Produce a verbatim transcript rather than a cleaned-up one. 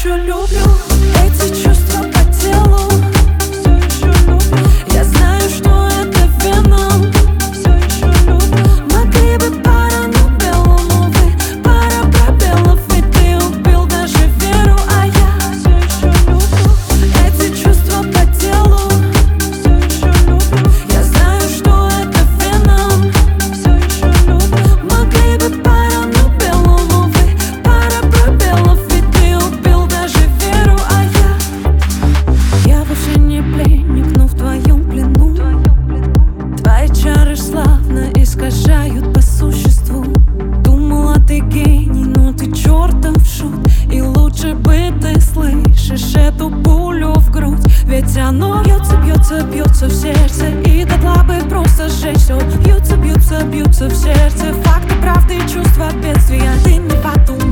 еще люблю эти чувства по телу. Все еще люблю. Я знаю, что это веном. Все еще люблю. Могли бы пара, но белому вы пара пробелов, и ты убил даже веру, а я все еще люблю эти чувства по телу. Все еще люблю. Я знаю, что это веном. Все еще люблю. Могли бы пара, но белому вы пара пробелов, и ты убил даже веру, а я Я больше не пленник, но в твоем плену. Твои чары славно искажают по существу. Думала, ты гений, но ты чертов шут. И лучше бы ты слышишь эту пулю в грудь. Ведь оно бьется, бьется, бьется в сердце, и дотла бы просто сжечь все. Бьются, бьются, бьются в сердце факты, правды, чувства, бедствия. Ты не подумай.